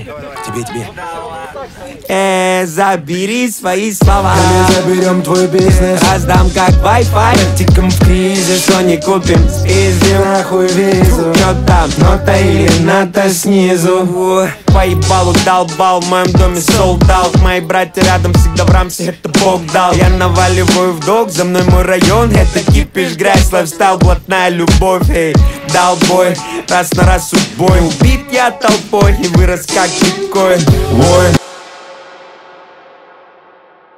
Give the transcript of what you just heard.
Тебе. Забери свои слова. Мы заберем твой бизнес, раздам как Wi-Fi. тиком в кризис, Что не купим, спиздим нахуй визу. чё там, Нота или ната снизу. Поебалу долбал, в моем доме sold out. Мои братья рядом всегда в рамсе, это Бог дал. Я наваливаю в долг, за мной мой район. Это кипиш, грязь, лайфстайл, блатная любовь. Эй, дал бой, раз на раз судьбой. Убит я толпой и вырос как биткоин. Вой.